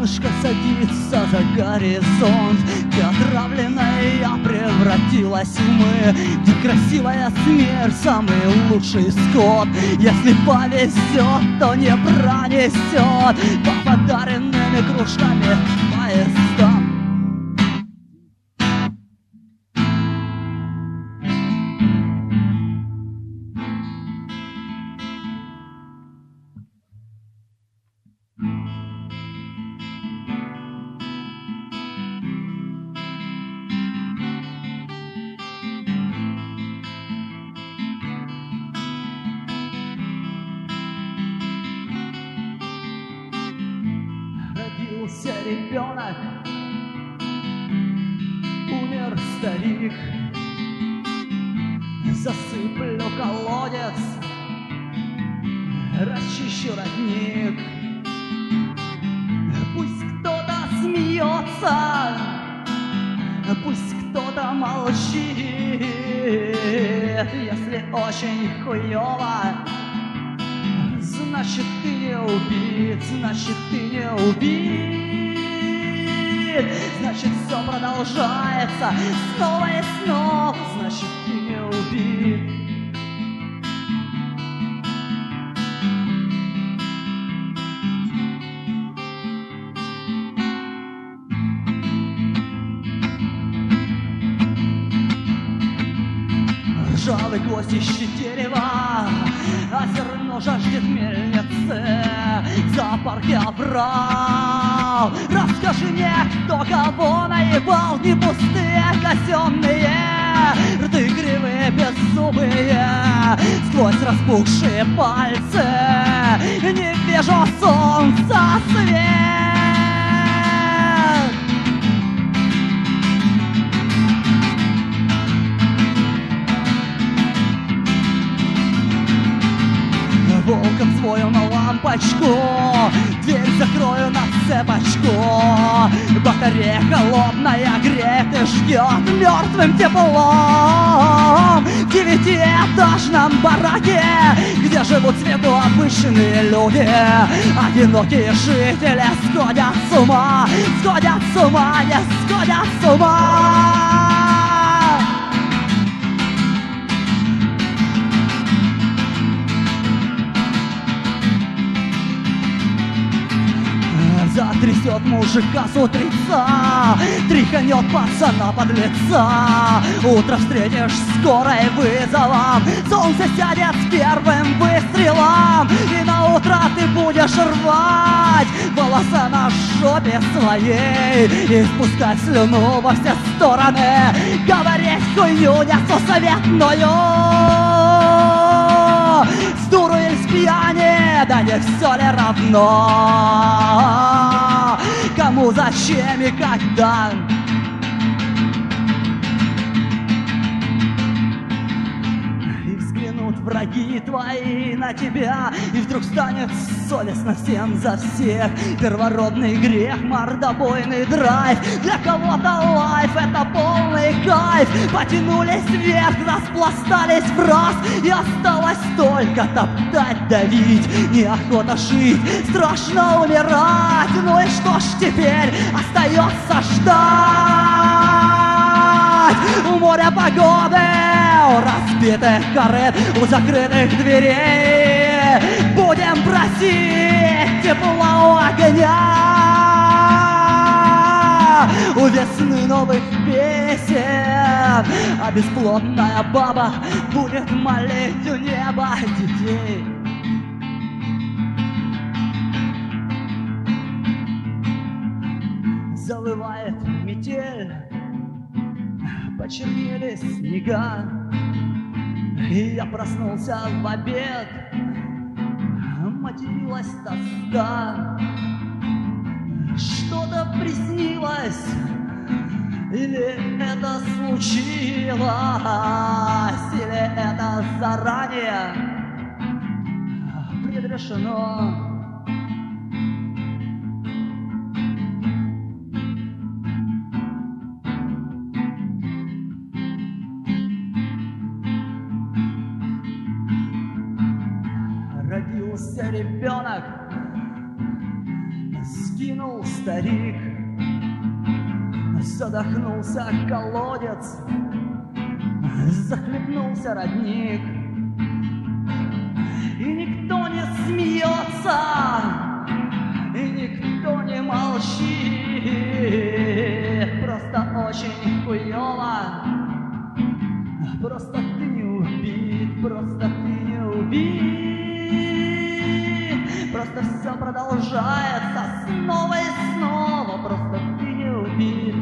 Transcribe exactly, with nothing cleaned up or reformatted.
солнышко садится за горизонт, где отравленная я превратилась в мы, где красивая смерть самый лучший скот. Если повезет, то не пронесет по подаренными кружками поездам. Родился ребенок, умер старик. Засыплю колодец, расчищу родник. Пусть кто-то смеется, пусть кто-то молчит. Если очень хуёво, значит ты не убит, значит ты не убит. Значит все продолжается снова и снова, значит ты не убит. Ржавый гвоздь ищет дерева, а зерно жаждет мельницы. В зоопарке обрал. Расскажи мне, кто кого наебал. Не пустые казенные рты, кривые, беззубые, сквозь распухшие пальцы не вижу солнца свет. Волком свою на лампочку, дверь закрою на цепочку. Батарея холодная греет и ждет мертвым теплом. В девятиэтажном бараке, где живут с виду обычные люди, одинокие жители сходят с ума, сходят с ума, не сходят с ума. Затрясет мужика с утреца, тряханет пацана под лица. Утро встретишь скорой вызовом, солнце сядет с первым выстрелом. И на утро ты будешь рвать волоса на жопе своей и спускать слюну во все стороны, говорить хую несусоветную. С дуру или с пьяни, да не все ли равно, кому, зачем и когда. И взглянут враги твои на тебя, и вдруг станет совестно всем за всех. Первородный грех, мордобойный драйв. Для кого-то лайф — это полный кайф. Потянулись вверх, распластались в раз, и осталось только топтать, давить. Неохота жить, страшно умирать. Ну и что ж теперь остается ждать? У моря погоды, у разбитых корыт, у закрытых дверей будем просить тепла у огня, у весны новых песен. А бесплодная баба будет молить у неба детей. Завывает метель, почернели снега, и я проснулся в обед, материлась тоска. Что-то приснилось, или это случилось, или это заранее предрешено. Родился ребенок, Скинул старик, задохнулся колодец, захлебнулся родник. И никто не смеется, и никто не молчит. Просто очень хуёво, просто ты не убит, просто ты не убит. Просто все продолжается снова и снова, просто ты не убит.